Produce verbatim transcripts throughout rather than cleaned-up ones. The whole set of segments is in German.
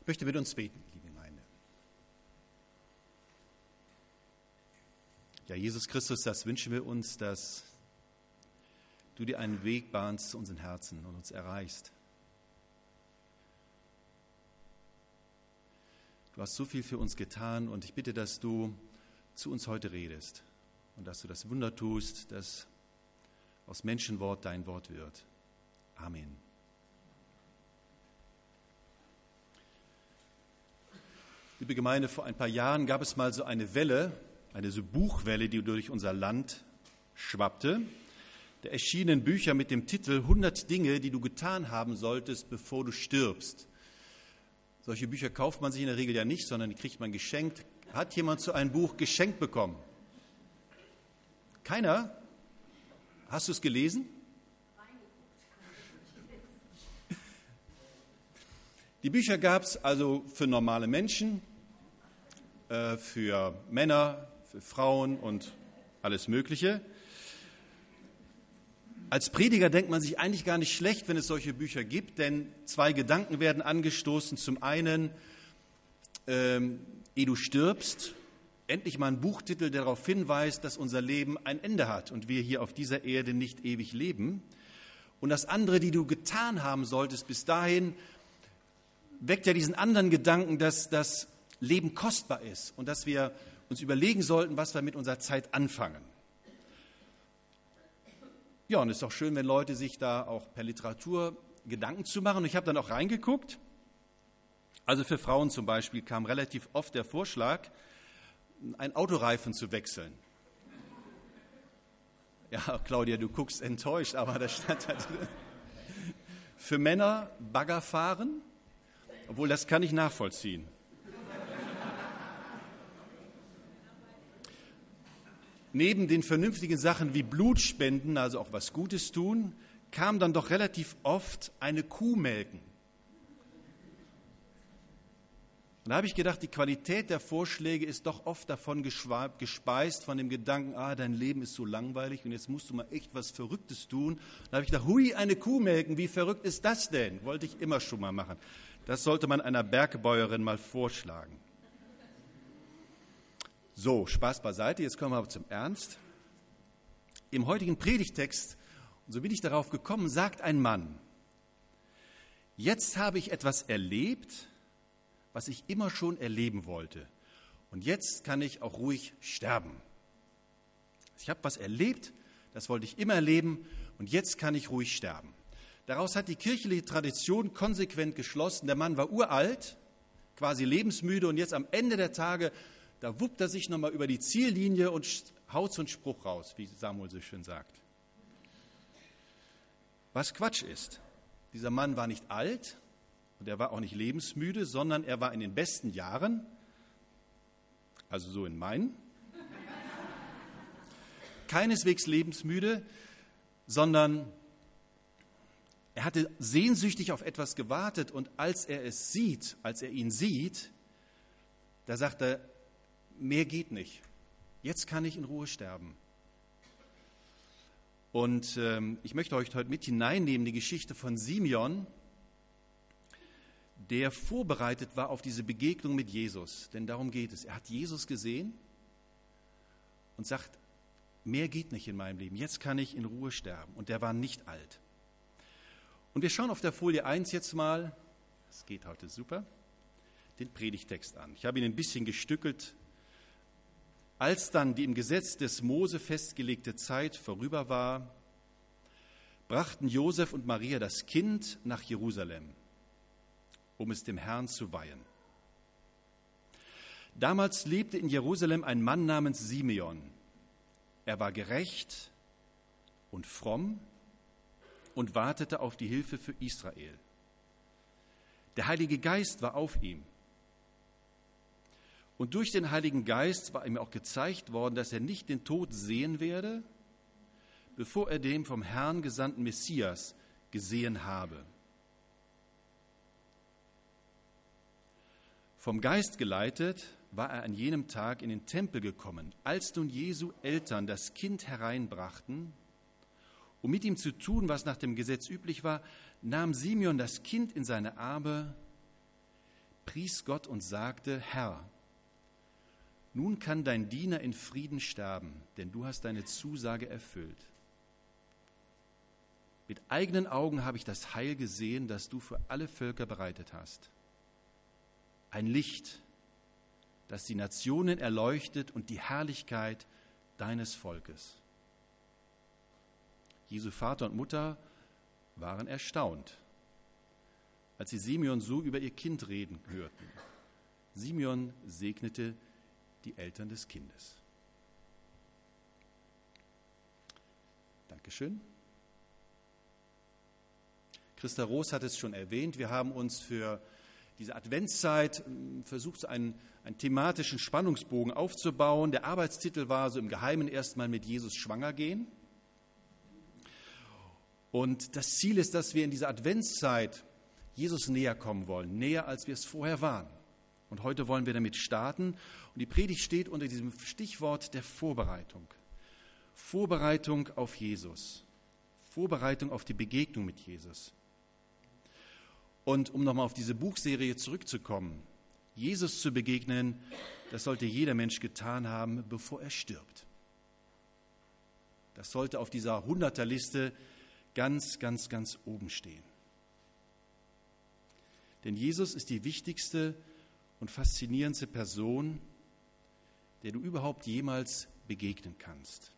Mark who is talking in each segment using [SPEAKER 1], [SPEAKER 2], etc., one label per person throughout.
[SPEAKER 1] möchte mit uns beten, liebe Gemeinde. Ja, Jesus Christus, das wünschen wir uns, dass du dir einen Weg bahnst zu unseren Herzen und uns erreichst. Du hast so viel für uns getan und ich bitte, dass du zu uns heute redest und dass du das Wunder tust, dass aus Menschenwort dein Wort wird. Amen. Liebe Gemeinde, vor ein paar Jahren gab es mal so eine Welle, eine so Buchwelle, die durch unser Land schwappte. Da erschienen Bücher mit dem Titel hundert Dinge, die du getan haben solltest, bevor du stirbst. Solche Bücher kauft man sich in der Regel ja nicht, sondern die kriegt man geschenkt. Hat jemand so ein Buch geschenkt bekommen? Keiner? Hast du es gelesen? Die Bücher gab es also für normale Menschen, äh, für Männer, für Frauen und alles Mögliche. Als Prediger denkt man sich eigentlich gar nicht schlecht, wenn es solche Bücher gibt, denn zwei Gedanken werden angestoßen. Zum einen, ähm, ehe du stirbst, endlich mal ein Buchtitel, der darauf hinweist, dass unser Leben ein Ende hat und wir hier auf dieser Erde nicht ewig leben. Und das andere, die du getan haben solltest bis dahin, weckt ja diesen anderen Gedanken, dass das Leben kostbar ist und dass wir uns überlegen sollten, was wir mit unserer Zeit anfangen. Ja, und es ist auch schön, wenn Leute sich da auch per Literatur Gedanken zu machen. Und ich habe dann auch reingeguckt. Also für Frauen zum Beispiel kam relativ oft der Vorschlag, einen Autoreifen zu wechseln. Ja, Claudia, du guckst enttäuscht, aber da stand da drin. Für Männer Bagger fahren. Obwohl, das kann ich nachvollziehen. Neben den vernünftigen Sachen wie Blutspenden, also auch was Gutes tun, kam dann doch relativ oft eine Kuh melken. Und da habe ich gedacht, die Qualität der Vorschläge ist doch oft davon gespeist, von dem Gedanken, ah, dein Leben ist so langweilig und jetzt musst du mal echt was Verrücktes tun. Da habe ich gedacht, hui, eine Kuh melken, wie verrückt ist das denn? Wollte ich immer schon mal machen. Das sollte man einer Bergbäuerin mal vorschlagen. So, Spaß beiseite, jetzt kommen wir aber zum Ernst. Im heutigen Predigtext, und so bin ich darauf gekommen, sagt ein Mann, jetzt habe ich etwas erlebt, was ich immer schon erleben wollte. Und jetzt kann ich auch ruhig sterben. Ich habe was erlebt, das wollte ich immer erleben, und jetzt kann ich ruhig sterben. Daraus hat die kirchliche Tradition konsequent geschlossen. Der Mann war uralt, quasi lebensmüde und jetzt am Ende der Tage, da wuppt er sich nochmal über die Ziellinie und haut so einen Spruch raus, wie Samuel so schön sagt. Was Quatsch ist, dieser Mann war nicht alt und er war auch nicht lebensmüde, sondern er war in den besten Jahren, also so in meinen, keineswegs lebensmüde, sondern er hatte sehnsüchtig auf etwas gewartet und als er es sieht, als er ihn sieht, da sagt er, mehr geht nicht. Jetzt kann ich in Ruhe sterben. Und ähm, ich möchte euch heute mit hineinnehmen, die Geschichte von Simeon, der vorbereitet war auf diese Begegnung mit Jesus. Denn darum geht es. Er hat Jesus gesehen und sagt, mehr geht nicht in meinem Leben. Jetzt kann ich in Ruhe sterben. Und der war nicht alt. Und wir schauen auf der Folie eins jetzt mal, das geht heute super, den Predigtext an. Ich habe ihn ein bisschen gestückelt. Als dann die im Gesetz des Mose festgelegte Zeit vorüber war, brachten Josef und Maria das Kind nach Jerusalem, um es dem Herrn zu weihen. Damals lebte in Jerusalem ein Mann namens Simeon. Er war gerecht und fromm und wartete auf die Hilfe für Israel. Der Heilige Geist war auf ihm. Und durch den Heiligen Geist war ihm auch gezeigt worden, dass er nicht den Tod sehen werde, bevor er den vom Herrn gesandten Messias gesehen habe. Vom Geist geleitet war er an jenem Tag in den Tempel gekommen, als nun Jesu Eltern das Kind hereinbrachten, um mit ihm zu tun, was nach dem Gesetz üblich war, nahm Simeon das Kind in seine Arme, pries Gott und sagte: Herr, nun kann dein Diener in Frieden sterben, denn du hast deine Zusage erfüllt. Mit eigenen Augen habe ich das Heil gesehen, das du für alle Völker bereitet hast. Ein Licht, das die Nationen erleuchtet und die Herrlichkeit deines Volkes. Jesu Vater und Mutter waren erstaunt, als sie Simeon so über ihr Kind reden hörten. Simeon segnete die Eltern des Kindes. Dankeschön. Christa Roos hat es schon erwähnt, wir haben uns für diese Adventszeit versucht, einen, einen thematischen Spannungsbogen aufzubauen. Der Arbeitstitel war so im Geheimen erstmal mit Jesus schwanger gehen. Und das Ziel ist, dass wir in dieser Adventszeit Jesus näher kommen wollen, näher als wir es vorher waren. Und heute wollen wir damit starten. Und die Predigt steht unter diesem Stichwort der Vorbereitung. Vorbereitung auf Jesus. Vorbereitung auf die Begegnung mit Jesus. Und um nochmal auf diese Buchserie zurückzukommen, Jesus zu begegnen, das sollte jeder Mensch getan haben, bevor er stirbt. Das sollte auf dieser Hunderterliste ganz, ganz, ganz oben stehen. Denn Jesus ist die wichtigste und faszinierendste Person, der du überhaupt jemals begegnen kannst.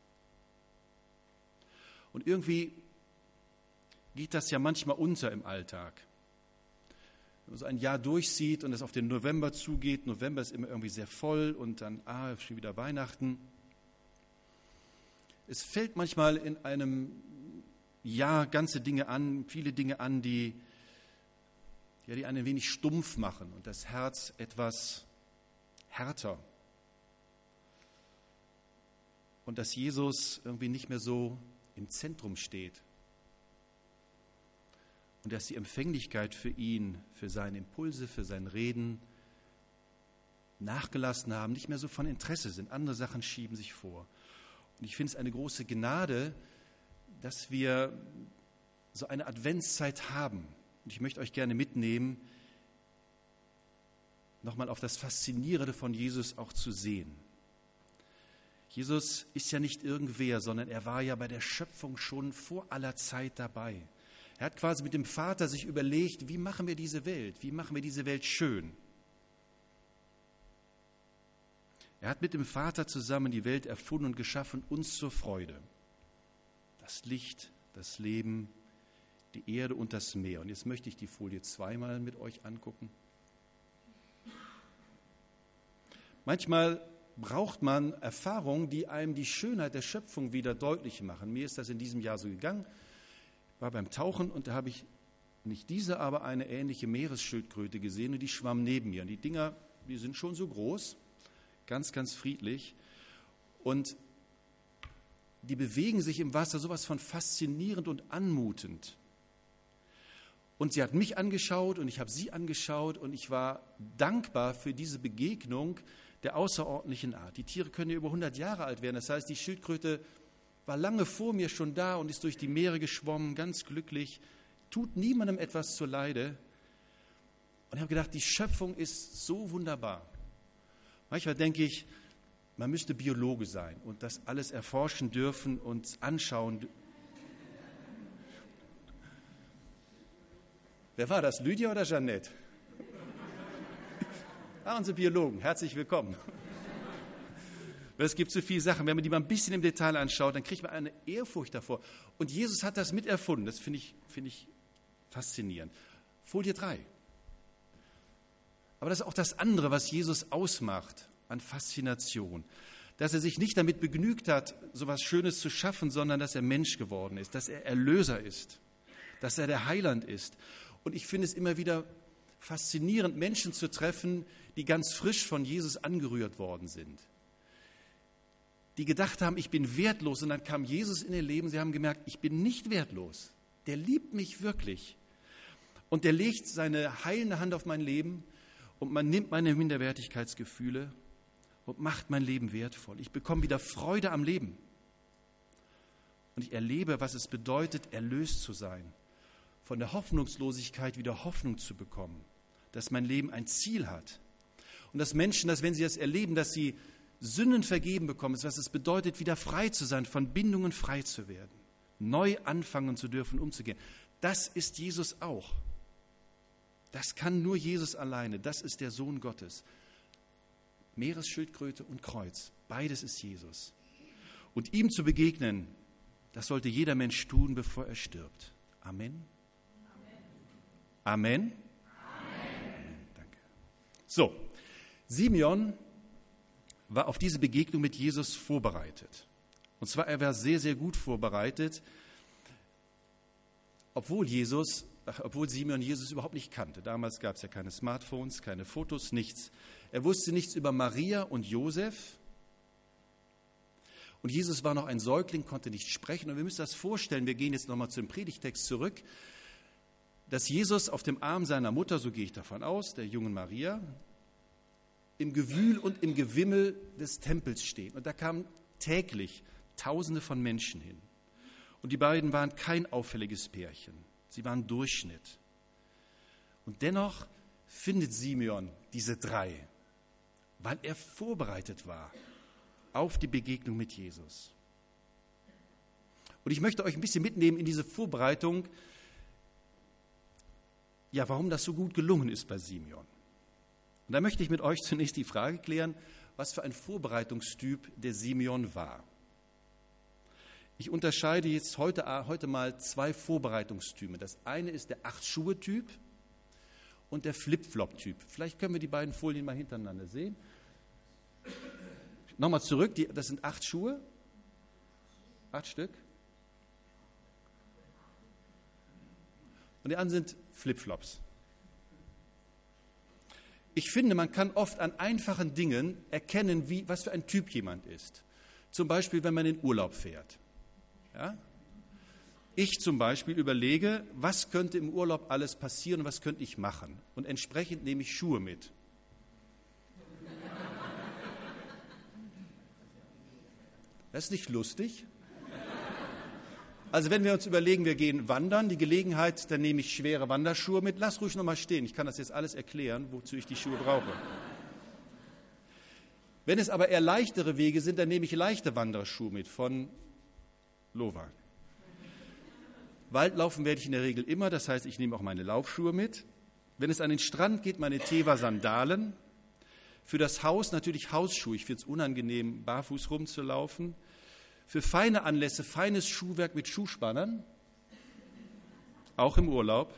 [SPEAKER 1] Und irgendwie geht das ja manchmal unter im Alltag. Wenn man so ein Jahr durchsieht und es auf den November zugeht, November ist immer irgendwie sehr voll und dann, ah, schon wieder Weihnachten. Es fällt manchmal in einem Jahr ganze Dinge an, viele Dinge an, die, ja, die einen ein wenig stumpf machen und das Herz etwas härter. Und dass Jesus irgendwie nicht mehr so im Zentrum steht. Und dass die Empfänglichkeit für ihn, für seine Impulse, für sein Reden nachgelassen haben, nicht mehr so von Interesse sind. Andere Sachen schieben sich vor. Und ich finde es eine große Gnade, dass wir so eine Adventszeit haben. Und ich möchte euch gerne mitnehmen, nochmal auf das Faszinierende von Jesus auch zu sehen. Jesus ist ja nicht irgendwer, sondern er war ja bei der Schöpfung schon vor aller Zeit dabei. Er hat quasi mit dem Vater sich überlegt, wie machen wir diese Welt, wie machen wir diese Welt schön. Er hat mit dem Vater zusammen die Welt erfunden und geschaffen, uns zur Freude. Das Licht, das Leben, die Erde und das Meer. Und jetzt möchte ich die Folie zweimal mit euch angucken. Manchmal braucht man Erfahrungen, die einem die Schönheit der Schöpfung wieder deutlich machen. Mir ist das in diesem Jahr so gegangen. Ich war beim Tauchen und da habe ich nicht diese, aber eine ähnliche Meeresschildkröte gesehen und die schwamm neben mir. Und die Dinger, die sind schon so groß, ganz, ganz friedlich. Und die bewegen sich im Wasser sowas von faszinierend und anmutend. Und sie hat mich angeschaut und ich habe sie angeschaut und ich war dankbar für diese Begegnung der außerordentlichen Art. Die Tiere können ja über hundert Jahre alt werden. Das heißt, die Schildkröte war lange vor mir schon da und ist durch die Meere geschwommen, ganz glücklich, tut niemandem etwas zuleide. Und ich habe gedacht, die Schöpfung ist so wunderbar. Manchmal denke ich, man müsste Biologe sein und das alles erforschen dürfen und anschauen. Wer war das, Lydia oder Jeanette? Ah, unsere Biologen, herzlich willkommen. Es gibt so viele Sachen, wenn man die mal ein bisschen im Detail anschaut, dann kriegt man eine Ehrfurcht davor. Und Jesus hat das miterfunden, das finde ich, finde ich faszinierend. Folie drei. Aber das ist auch das andere, was Jesus ausmacht an Faszination. Dass er sich nicht damit begnügt hat, so etwas Schönes zu schaffen, sondern dass er Mensch geworden ist, dass er Erlöser ist, dass er der Heiland ist. Und ich finde es immer wieder faszinierend, Menschen zu treffen, die ganz frisch von Jesus angerührt worden sind. Die gedacht haben, ich bin wertlos. Und dann kam Jesus in ihr Leben. Sie haben gemerkt, ich bin nicht wertlos. Der liebt mich wirklich. Und der legt seine heilende Hand auf mein Leben und man nimmt meine Minderwertigkeitsgefühle und macht mein Leben wertvoll. Ich bekomme wieder Freude am Leben. Und ich erlebe, was es bedeutet, erlöst zu sein. Von der Hoffnungslosigkeit wieder Hoffnung zu bekommen. dass mein Leben ein Ziel hat. Und dass Menschen, dass wenn sie das erleben, dass sie Sünden vergeben bekommen, was es bedeutet, wieder frei zu sein, von Bindungen frei zu werden, neu anfangen zu dürfen, umzugehen. Das ist Jesus auch. Das kann nur Jesus alleine. Das ist der Sohn Gottes. Meeresschildkröte und Kreuz, beides ist Jesus. Und ihm zu begegnen, das sollte jeder Mensch tun, bevor er stirbt. Amen. Amen. Amen. Amen. Danke. So, Simeon war auf diese Begegnung mit Jesus vorbereitet. Und zwar, er war sehr, sehr gut vorbereitet, obwohl Jesus, obwohl Simeon Jesus überhaupt nicht kannte. Damals gab es ja keine Smartphones, keine Fotos, nichts. Er wusste nichts über Maria und Josef. Und Jesus war noch ein Säugling, konnte nicht sprechen. Und wir müssen das vorstellen, wir gehen jetzt nochmal zum Predigtext zurück, dass Jesus auf dem Arm seiner Mutter, so gehe ich davon aus, der jungen Maria, im Gewühl und im Gewimmel des Tempels steht. Und da kamen täglich Tausende von Menschen hin. Und die beiden waren kein auffälliges Pärchen. Sie waren Durchschnitt. Und dennoch findet Simeon diese drei, weil er vorbereitet war auf die Begegnung mit Jesus. Und ich möchte euch ein bisschen mitnehmen in diese Vorbereitung, ja, warum das so gut gelungen ist bei Simeon. Und da möchte ich mit euch zunächst die Frage klären, was für ein Vorbereitungstyp der Simeon war. Ich unterscheide jetzt heute, heute mal zwei Vorbereitungstypen. Das eine ist der Acht-Schuhe-Typ und der Flip-Flop-Typ. Vielleicht können wir die beiden Folien mal hintereinander sehen. Nochmal zurück, die, das sind acht Schuhe, acht Stück. Und die anderen sind Flipflops. Ich finde, man kann oft an einfachen Dingen erkennen, wie, was für ein Typ jemand ist. Zum Beispiel, wenn man in Urlaub fährt. Ja? Ich zum Beispiel überlege, was könnte im Urlaub alles passieren und was könnte ich machen. Und entsprechend nehme ich Schuhe mit. Das ist nicht lustig. Also wenn wir uns überlegen, wir gehen wandern, die Gelegenheit, dann nehme ich schwere Wanderschuhe mit. Lass ruhig nochmal stehen, ich kann das jetzt alles erklären, wozu ich die Schuhe brauche. Wenn es aber eher leichtere Wege sind, dann nehme ich leichte Wanderschuhe mit von Lova. Waldlaufen werde ich in der Regel immer, das heißt, ich nehme auch meine Laufschuhe mit. Wenn es an den Strand geht, meine Teva-Sandalen. Für das Haus natürlich Hausschuhe. Ich finde es unangenehm, barfuß rumzulaufen. Für feine Anlässe feines Schuhwerk mit Schuhspannern, auch im Urlaub.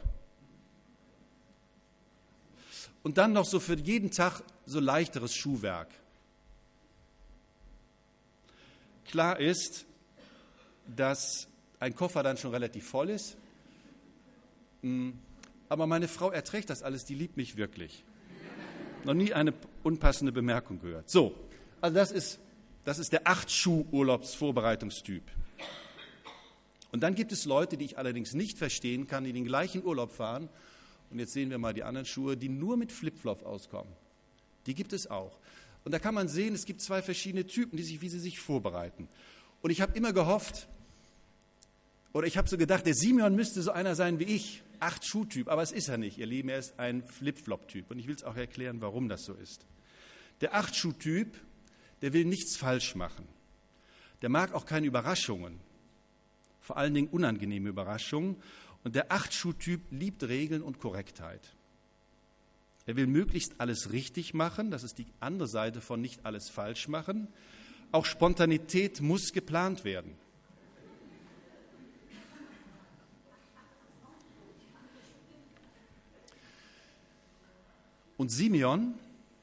[SPEAKER 1] Und dann noch so für jeden Tag so leichteres Schuhwerk. Klar ist, dass ein Koffer dann schon relativ voll ist. Aber meine Frau erträgt das alles, die liebt mich wirklich. Noch nie eine unpassende Bemerkung gehört. So, also das ist, das ist der Acht-Schuh-Urlaubsvorbereitungstyp. Und dann gibt es Leute, die ich allerdings nicht verstehen kann, die den gleichen Urlaub fahren. Und jetzt sehen wir mal die anderen Schuhe, die nur mit Flipflop auskommen. Die gibt es auch. Und da kann man sehen, es gibt zwei verschiedene Typen, die sich, wie sie sich vorbereiten. Und ich habe immer gehofft, oder ich habe so gedacht, der Simeon müsste so einer sein wie ich, Acht-Schuh-Typ, aber es ist er nicht, ihr Lieben, er ist ein Flip-Flop-Typ. Und ich will es auch erklären, warum das so ist. Der Acht-Schuh-Typ, der will nichts falsch machen. Der mag auch keine Überraschungen, vor allen Dingen unangenehme Überraschungen. Und der Acht-Schuh-Typ liebt Regeln und Korrektheit. Er will möglichst alles richtig machen, das ist die andere Seite von nicht alles falsch machen. Auch Spontanität muss geplant werden. Und Simeon,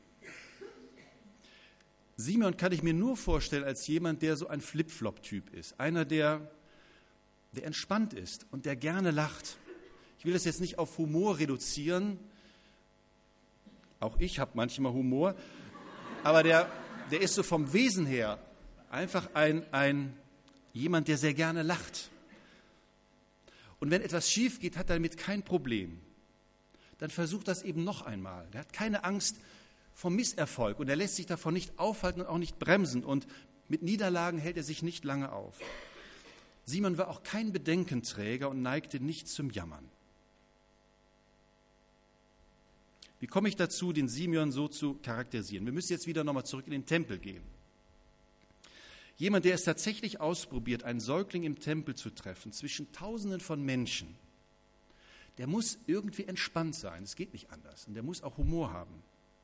[SPEAKER 1] Simeon kann ich mir nur vorstellen als jemand, der so ein Flip-Flop-Typ ist. Einer, der, der entspannt ist und der gerne lacht. Ich will das jetzt nicht auf Humor reduzieren. Auch ich habe manchmal Humor. Aber der, der ist so vom Wesen her einfach ein, ein, jemand, der sehr gerne lacht. Und wenn etwas schief geht, hat er damit kein Problem. Dann versucht das eben noch einmal. Er hat keine Angst vor Misserfolg und er lässt sich davon nicht aufhalten und auch nicht bremsen. Und mit Niederlagen hält er sich nicht lange auf. Simeon war auch kein Bedenkenträger und neigte nicht zum Jammern. Wie komme ich dazu, den Simeon so zu charakterisieren? Wir müssen jetzt wieder nochmal zurück in den Tempel gehen. Jemand, der es tatsächlich ausprobiert, einen Säugling im Tempel zu treffen, zwischen Tausenden von Menschen, der muss irgendwie entspannt sein. Es geht nicht anders. Und der muss auch Humor haben.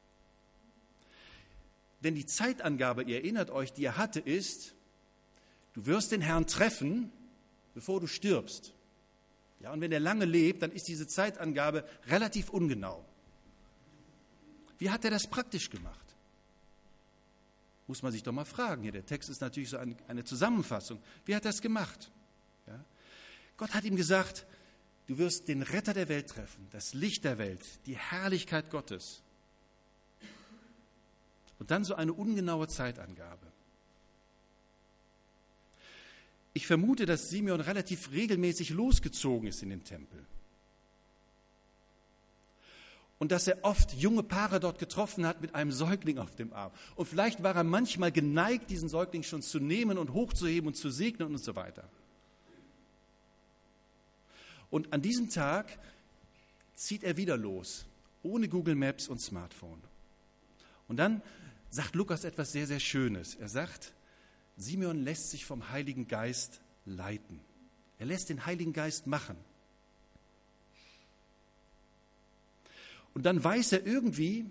[SPEAKER 1] Denn die Zeitangabe, ihr erinnert euch, die er hatte, ist, du wirst den Herrn treffen, bevor du stirbst. Ja, und wenn er lange lebt, dann ist diese Zeitangabe relativ ungenau. Wie hat er das praktisch gemacht? Muss man sich doch mal fragen. Hier, der Text ist natürlich so eine Zusammenfassung. Wie hat er das gemacht? Ja? Gott hat ihm gesagt, du wirst den Retter der Welt treffen, das Licht der Welt, die Herrlichkeit Gottes. Und dann so eine ungenaue Zeitangabe. Ich vermute, dass Simeon relativ regelmäßig losgezogen ist in den Tempel. Und dass er oft junge Paare dort getroffen hat mit einem Säugling auf dem Arm. Und vielleicht war er manchmal geneigt, diesen Säugling schon zu nehmen und hochzuheben und zu segnen und so weiter. Und an diesem Tag zieht er wieder los, ohne Google Maps und Smartphone. Und dann sagt Lukas etwas sehr, sehr Schönes. Er sagt, Simeon lässt sich vom Heiligen Geist leiten. Er lässt den Heiligen Geist machen. Und dann weiß er irgendwie,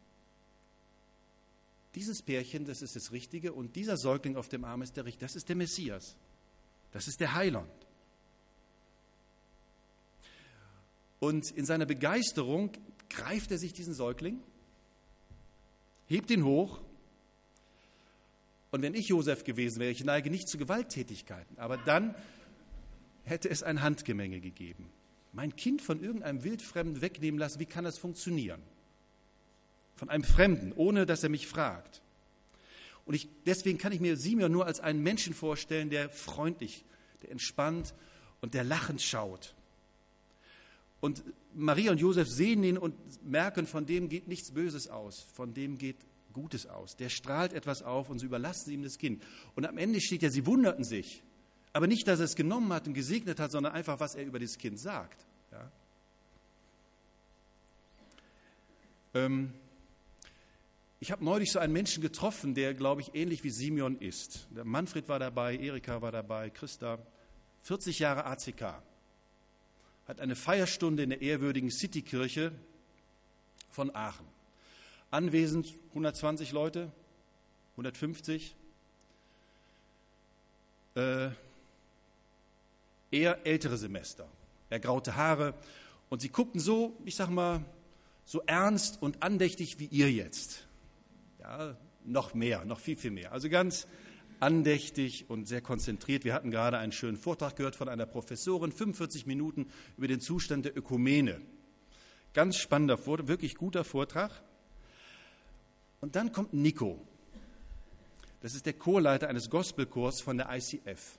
[SPEAKER 1] dieses Pärchen, das ist das Richtige und dieser Säugling auf dem Arm ist der Richtige. Das ist der Messias. Das ist der Heiland. Und in seiner Begeisterung greift er sich diesen Säugling, hebt ihn hoch. Und wenn ich Josef gewesen wäre, ich neige nicht zu Gewalttätigkeiten, aber dann hätte es ein Handgemenge gegeben. Mein Kind von irgendeinem Wildfremden wegnehmen lassen, wie kann das funktionieren? Von einem Fremden, ohne dass er mich fragt. Und ich, deswegen kann ich mir Simeon nur als einen Menschen vorstellen, der freundlich, der entspannt und der lachend schaut. Und Maria und Josef sehen ihn und merken, von dem geht nichts Böses aus, von dem geht Gutes aus. Der strahlt etwas auf und sie überlassen ihm das Kind. Und am Ende steht ja, sie wunderten sich. Aber nicht, dass er es genommen hat und gesegnet hat, sondern einfach, was er über das Kind sagt. Ja. Ähm, ich habe neulich so einen Menschen getroffen, der, glaube ich, ähnlich wie Simeon ist. Der Manfred war dabei, Erika war dabei, Christa, vierzig Jahre A C K. Hat eine Feierstunde in der ehrwürdigen Citykirche von Aachen. Anwesend hundertzwanzig Leute, hundertfünfzig. Äh, eher ältere Semester, ergraute Haare. Und sie guckten so, ich sag mal, so ernst und andächtig wie ihr jetzt. Ja, noch mehr, noch viel, viel mehr. Also ganz andächtig und sehr konzentriert. Wir hatten gerade einen schönen Vortrag gehört von einer Professorin, fünfundvierzig Minuten über den Zustand der Ökumene. Ganz spannender Vortrag, wirklich guter Vortrag. Und dann kommt Nico. Das ist der Chorleiter eines Gospelchors von der I C F.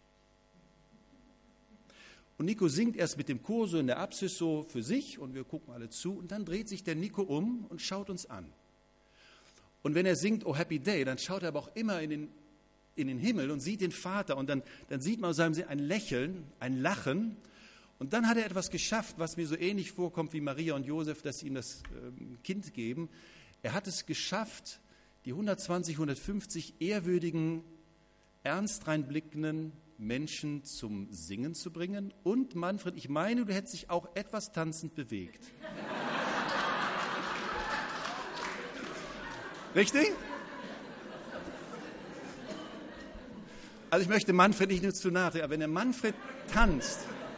[SPEAKER 1] Und Nico singt erst mit dem Chor so in der Apsis so für sich und wir gucken alle zu. Und dann dreht sich der Nico um und schaut uns an. Und wenn er singt Oh Happy Day, dann schaut er aber auch immer in den, in den Himmel und sieht den Vater. Und dann, dann sieht man aus seinem Sinn ein Lächeln, ein Lachen. Und dann hat er etwas geschafft, was mir so ähnlich vorkommt wie Maria und Josef, dass sie ihm das äh, Kind geben. Er hat es geschafft, die hundertzwanzig, hundertfünfzig ehrwürdigen, ernst reinblickenden Menschen zum Singen zu bringen. Und Manfred, ich meine, du hättest dich auch etwas tanzend bewegt. Richtig? Also ich möchte Manfred nicht nur zu nahe treten, aber wenn der Manfred tanzt,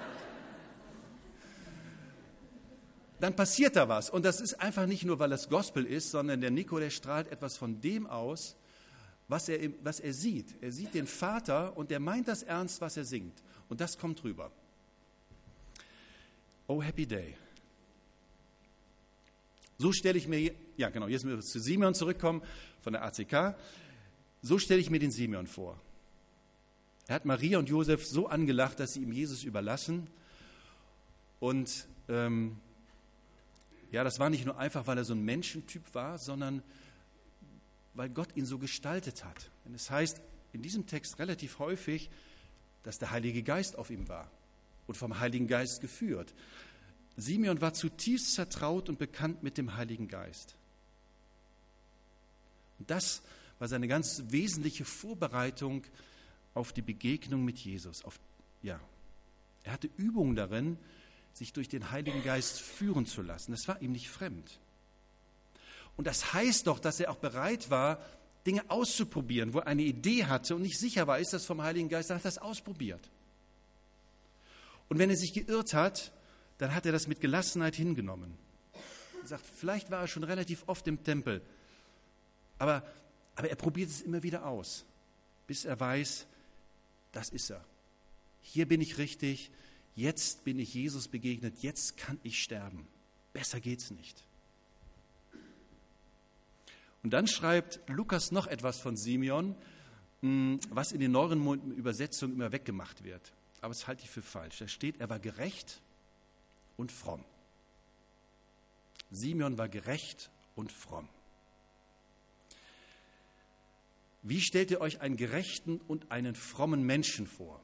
[SPEAKER 1] dann passiert da was. Und das ist einfach nicht nur, weil das Gospel ist, sondern der Nico, der strahlt etwas von dem aus, was er, was er sieht. Er sieht den Vater und der meint das ernst, was er singt. Und das kommt rüber. Oh, Happy Day. So stelle ich mir, ja genau, jetzt müssen wir zu Simeon zurückkommen, von der A C K. So stelle ich mir den Simeon vor. Er hat Maria und Josef so angelacht, dass sie ihm Jesus überlassen. Und ähm, ja, das war nicht nur einfach, weil er so ein Menschentyp war, sondern weil Gott ihn so gestaltet hat. Denn es heißt in diesem Text relativ häufig, dass der Heilige Geist auf ihm war und vom Heiligen Geist geführt. Simeon war zutiefst vertraut und bekannt mit dem Heiligen Geist. Und das war seine ganz wesentliche Vorbereitung auf die Begegnung mit Jesus. Auf, ja, er hatte Übung darin, sich durch den Heiligen Geist führen zu lassen. Das war ihm nicht fremd. Und das heißt doch, dass er auch bereit war, Dinge auszuprobieren, wo er eine Idee hatte und nicht sicher war, ist das vom Heiligen Geist, dann hat er das ausprobiert. Und wenn er sich geirrt hat, dann hat er das mit Gelassenheit hingenommen. Er sagt, vielleicht war er schon relativ oft im Tempel, aber, aber er probiert es immer wieder aus, bis er weiß, das ist er. Hier bin ich richtig, jetzt bin ich Jesus begegnet, jetzt kann ich sterben. Besser geht's nicht. Und dann schreibt Lukas noch etwas von Simeon, was in den neueren Übersetzungen immer weggemacht wird. Aber das halte ich für falsch. Da steht, er war gerecht und fromm. Simeon war gerecht und fromm. Wie stellt ihr euch einen gerechten und einen frommen Menschen vor?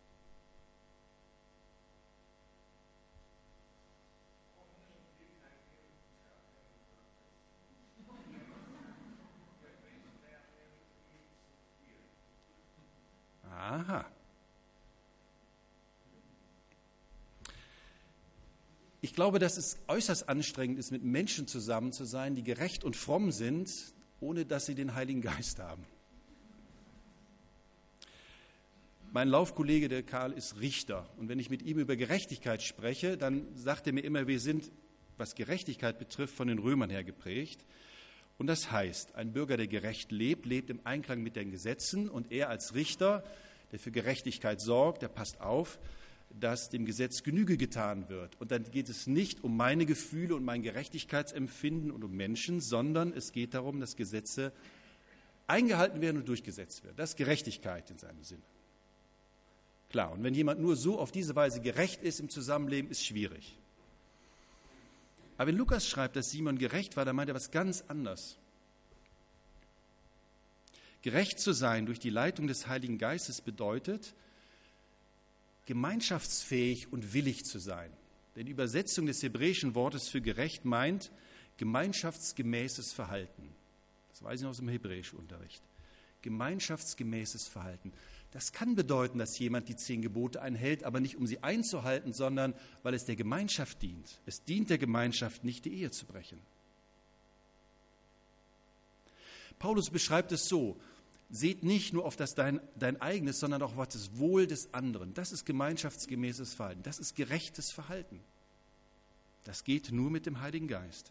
[SPEAKER 1] Aha. Ich glaube, dass es äußerst anstrengend ist, mit Menschen zusammen zu sein, die gerecht und fromm sind, ohne dass sie den Heiligen Geist haben. Mein Laufkollege, der Karl, ist Richter. Und wenn ich mit ihm über Gerechtigkeit spreche, dann sagt er mir immer, wir sind, was Gerechtigkeit betrifft, von den Römern her geprägt. Und das heißt, ein Bürger, der gerecht lebt, lebt im Einklang mit den Gesetzen. Und er als Richter, der für Gerechtigkeit sorgt, der passt auf, dass dem Gesetz Genüge getan wird. Und dann geht es nicht um meine Gefühle und mein Gerechtigkeitsempfinden und um Menschen, sondern es geht darum, dass Gesetze eingehalten werden und durchgesetzt werden. Das ist Gerechtigkeit in seinem Sinne. Klar, und wenn jemand nur so auf diese Weise gerecht ist im Zusammenleben, ist schwierig. Aber wenn Lukas schreibt, dass Simon gerecht war, dann meint er was ganz anderes. Gerecht zu sein durch die Leitung des Heiligen Geistes bedeutet, gemeinschaftsfähig und willig zu sein. Denn die Übersetzung des hebräischen Wortes für gerecht meint gemeinschaftsgemäßes Verhalten. Das weiß ich noch aus dem Hebräischunterricht. Gemeinschaftsgemäßes Verhalten. Das kann bedeuten, dass jemand die zehn Gebote einhält, aber nicht um sie einzuhalten, sondern weil es der Gemeinschaft dient. Es dient der Gemeinschaft, nicht die Ehe zu brechen. Paulus beschreibt es so: Seht nicht nur auf das dein, dein eigenes, sondern auch auf das Wohl des anderen. Das ist gemeinschaftsgemäßes Verhalten. Das ist gerechtes Verhalten. Das geht nur mit dem Heiligen Geist.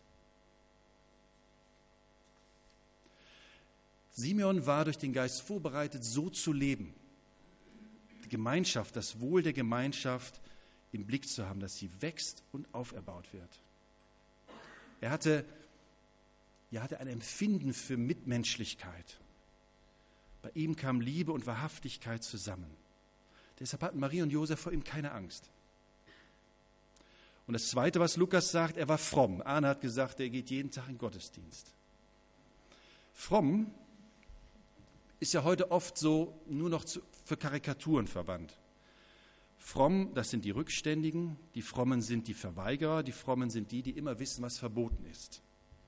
[SPEAKER 1] Simeon war durch den Geist vorbereitet, so zu leben. Die Gemeinschaft, das Wohl der Gemeinschaft im Blick zu haben, dass sie wächst und auferbaut wird. Er hatte, er hatte ein Empfinden für Mitmenschlichkeit. Bei ihm kam Liebe und Wahrhaftigkeit zusammen. Deshalb hatten Maria und Josef vor ihm keine Angst. Und das Zweite, was Lukas sagt, er war fromm. Arne hat gesagt, er geht jeden Tag in den Gottesdienst. Fromm ist ja heute oft so nur noch zu, für Karikaturen verwandt. Fromm, das sind die Rückständigen, die Frommen sind die Verweigerer, die Frommen sind die, die immer wissen, was verboten ist.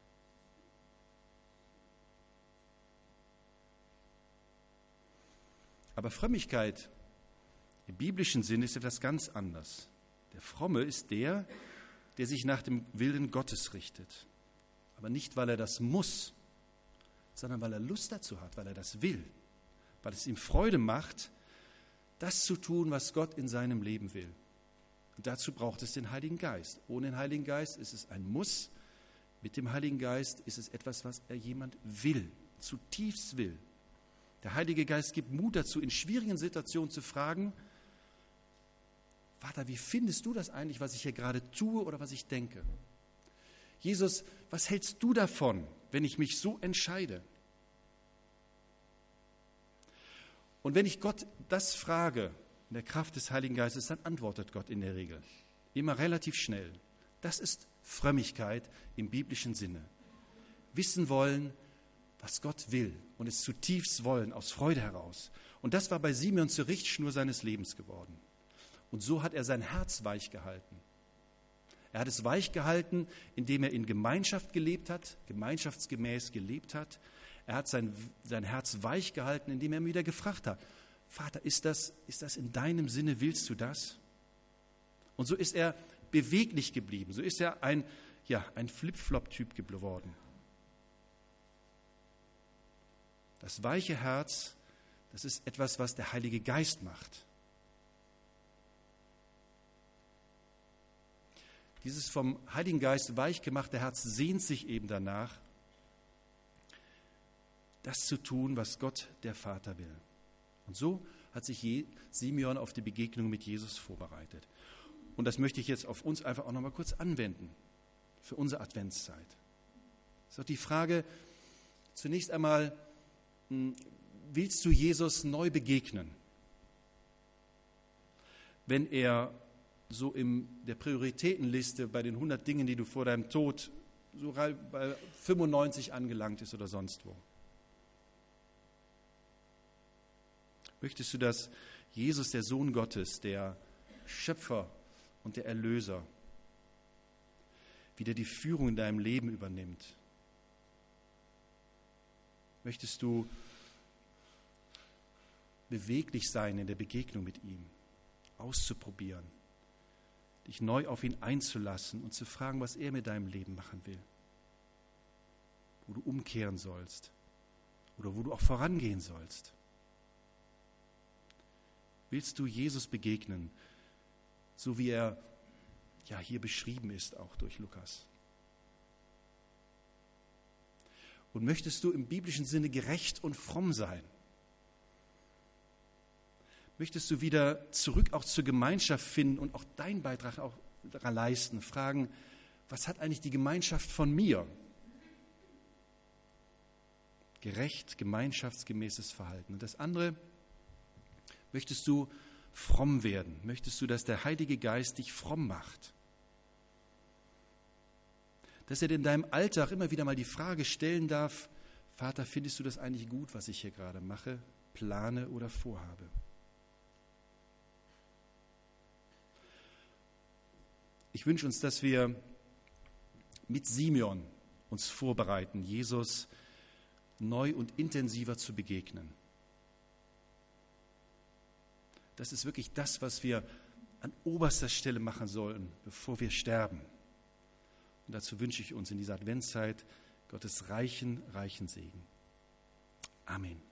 [SPEAKER 1] Aber Frömmigkeit im biblischen Sinn ist etwas ganz anderes. Der Fromme ist der, der sich nach dem Willen Gottes richtet. Aber nicht, weil er das muss, sondern weil er Lust dazu hat, weil er das will, weil es ihm Freude macht, das zu tun, was Gott in seinem Leben will. Und dazu braucht es den Heiligen Geist. Ohne den Heiligen Geist ist es ein Muss. Mit dem Heiligen Geist ist es etwas, was er jemand will, zutiefst will. Der Heilige Geist gibt Mut dazu, in schwierigen Situationen zu fragen: Vater, wie findest du das eigentlich, was ich hier gerade tue oder was ich denke? Jesus, was hältst du davon, wenn ich mich so entscheide? Und wenn ich Gott das frage, in der Kraft des Heiligen Geistes, dann antwortet Gott in der Regel. Immer relativ schnell. Das ist Frömmigkeit im biblischen Sinne. Wissen wollen, was Gott will und es zutiefst wollen, aus Freude heraus. Und das war bei Simeon zur Richtschnur seines Lebens geworden. Und so hat er sein Herz weich gehalten. Er hat es weich gehalten, indem er in Gemeinschaft gelebt hat, gemeinschaftsgemäß gelebt hat. Er hat sein, sein Herz weich gehalten, indem er ihn wieder gefragt hat, Vater, ist das, ist das in deinem Sinne, willst du das? Und so ist er beweglich geblieben, so ist er ein, ja, ein Flip-Flop-Typ geworden. Das weiche Herz, das ist etwas, was der Heilige Geist macht. Dieses vom Heiligen Geist weich gemachte Herz sehnt sich eben danach, das zu tun, was Gott, der Vater, will. Und so hat sich Simeon auf die Begegnung mit Jesus vorbereitet. Und das möchte ich jetzt auf uns einfach auch noch mal kurz anwenden, für unsere Adventszeit. Das ist auch die Frage, zunächst einmal, willst du Jesus neu begegnen? Wenn er so in der Prioritätenliste bei den hundert Dingen, die du vor deinem Tod, so bei fünfundneunzig angelangt ist oder sonst wo. Möchtest du, dass Jesus, der Sohn Gottes, der Schöpfer und der Erlöser, wieder die Führung in deinem Leben übernimmt? Möchtest du beweglich sein in der Begegnung mit ihm, auszuprobieren, dich neu auf ihn einzulassen und zu fragen, was er mit deinem Leben machen will, wo du umkehren sollst oder wo du auch vorangehen sollst? Willst du Jesus begegnen, so wie er ja hier beschrieben ist, auch durch Lukas? Und möchtest du im biblischen Sinne gerecht und fromm sein? Möchtest du wieder zurück auch zur Gemeinschaft finden und auch deinen Beitrag auch daran leisten? Fragen, was hat eigentlich die Gemeinschaft von mir? Gerecht, gemeinschaftsgemäßes Verhalten. Und das andere, möchtest du fromm werden? Möchtest du, dass der Heilige Geist dich fromm macht? Dass er in deinem Alltag immer wieder mal die Frage stellen darf, Vater, findest du das eigentlich gut, was ich hier gerade mache, plane oder vorhabe? Ich wünsche uns, dass wir mit Simeon uns vorbereiten, Jesus neu und intensiver zu begegnen. Das ist wirklich das, was wir an oberster Stelle machen sollen, bevor wir sterben. Und dazu wünsche ich uns in dieser Adventszeit Gottes reichen, reichen Segen. Amen.